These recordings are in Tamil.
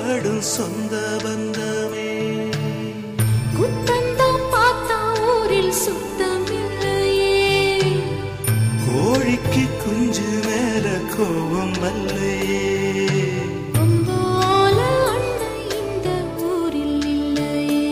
தேடும் சொந்த பந்தமே. குத்தந்தான் பார்த்தா ஊரில் சுத்தமில்லையே. கோழிக்கு குஞ்சு மேல கோபம் அல்லையே. உங்களால அண்ணன் இந்த ஊரில் இல்லையே.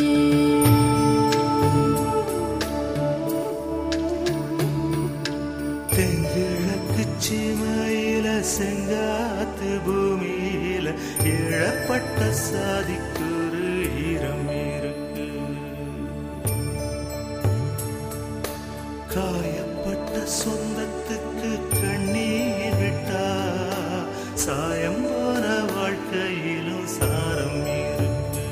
தென்கிழக்கு சீமையில செங்காத்து பூமியில இழப்பட்ட சாதிக்கு ஒரு ஈரம் இருக்கு. காயப்பட்ட சொந்தத்துக்கு கண்ணீர் விட்டா சாயம் போன வாழ்க்கையிலும் சாரம் இருக்கு.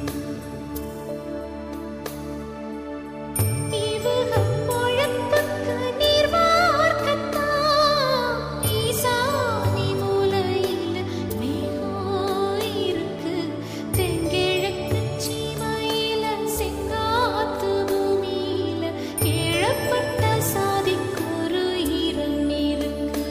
இவக பொழப்புக்கு நீர் வார்க்கத்தான் ஈசானி மூலையில் மேகம் இருக்கு. தென்கிழக்கு சீமையில செங்காத்து பூமியில இழப்பட்ட சாதிக்கு ஒரு ஈரம் இருக்கு.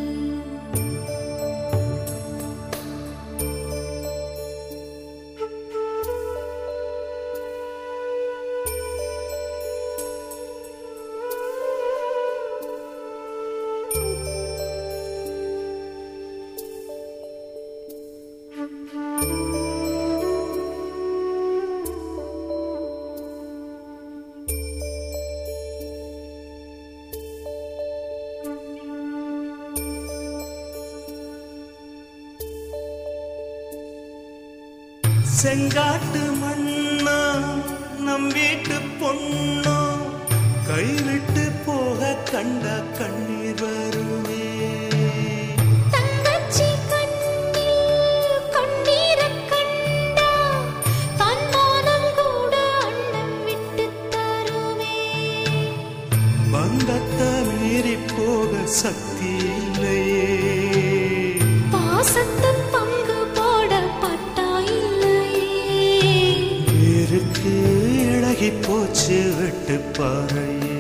செங்காட்டு மண்ணா நம் வீட்டு பொண்ணோ கைவிட்டு போக கண்ட கண்ணீர் வருமே. தங்கச்சி கண்ணில் கண்ணீரக் கண்டா தன்மானம் கூட அண்ணன் விட்டுத் தருமே. பந்தத்தை மீறி போக சக்தி இல்லையே. பாசத்தை பங்கு போட பட்டா இல்லையே. இருக்கு இழகி போச்சு வெட்டு பாறையே.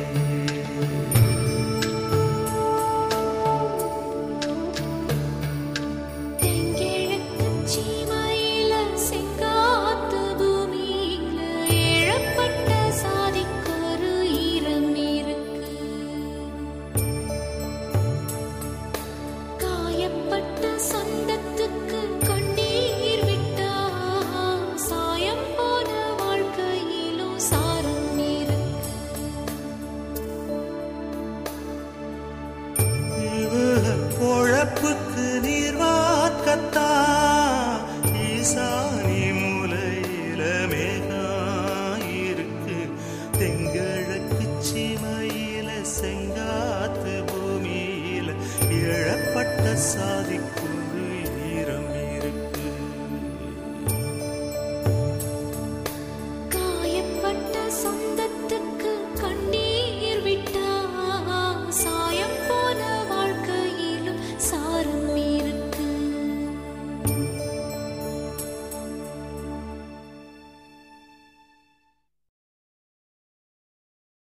தென்கிழக்கு சீமையில செங்காத்து பூமியில இழப்பட்ட சாதிக்கு ஒரு ஈரம் இருக்கு. காயப்பட்ட சொந்தத்துக்கு கண்ணீர் விட்டா சாயம் போன வாழ்க்கையிலும் சாரம் இருக்கு. இவக பொழப்புக்கு நீர் வார்க்கத்தா ஈசானி மூலையில மேகம் இருக்கு. தென்கிழக்கு சீமையில செங்காத்து பூமியில இழப்பட்ட